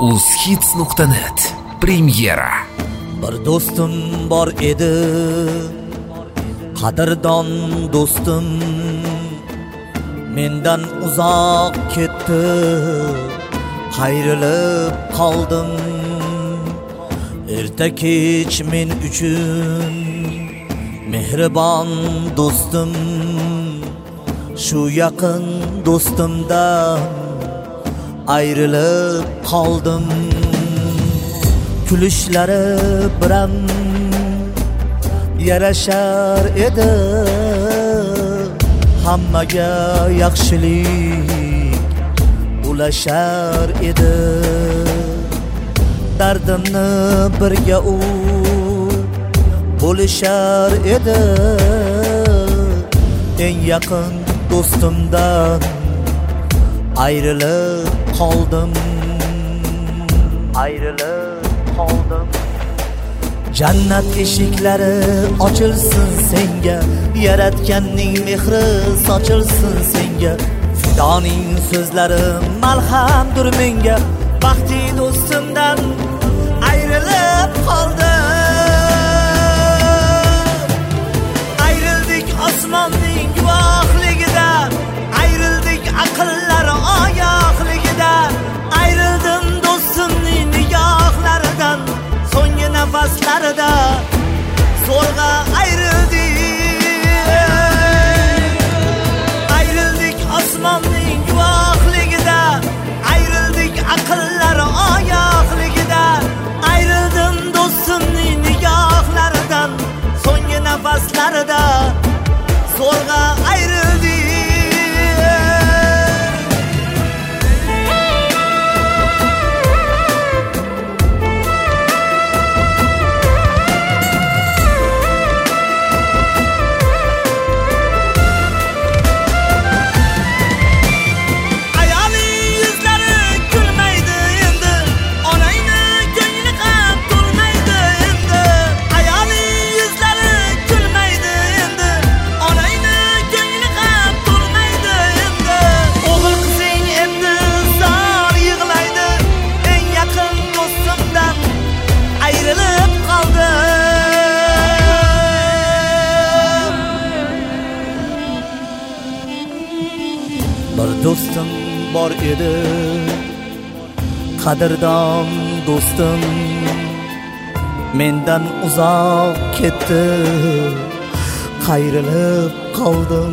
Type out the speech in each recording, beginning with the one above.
uzhits.net premyera. Bir do'stim bor edi, qadrdon do'stim, mendan uzoq ketdi, qayrilib qoldim. Erta kech men uchun mehribon do'stim, shu yaqin do'stimdan ayrilib qoldim. Kulishlari biram yarashar edi, hammaga yaxshilik ulashar edi. Dardimni birga u bo'lishar edi, eng yaqin do'stimdan ayrilib qoldim. Jannat eshiklari ochilsin senga, yaratganning mehri sochilsin senga. Fidoning so'zlari malhamdir menga, baxtli do'stimdan ayrilib qoldim. Ayrildik osmonning guvohligida, ayrildik aqllar oyoqligida. Ayrildim do'stimning nigohlaridan, so'nggi nafaslarida zo'rg'a ayrildik. Ayrildik osmonning guvohligida, ayrildik aqllar oyoqligida. Ayrildim do'stimning nigohlaridan, so'nggi nafaslarida zo'rg'a ayrildik. Bir do'stim bor edi, qadrdon do'stim, mendan uzoq ketdi, qayrilib qoldim.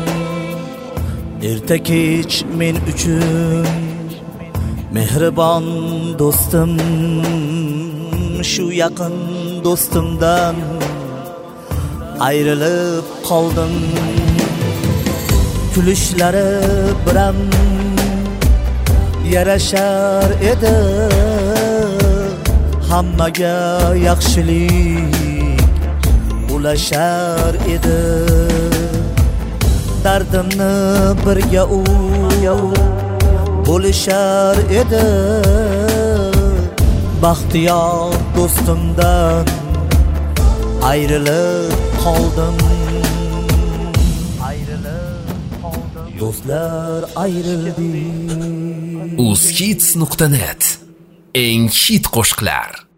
Erta kech men uchun mehribon do'stim, shu yaqin do'stimdan ayrilib qoldim. Kulishlari biram yarashar edi, hammaga yaxshilik ulashar edi. Dardimni birga u bo'lishar edi, baxtiyor do'stimdan ayrilib qoldim. Do'stlar ayrildi. uzhits.net eng hit qo'shiqlar.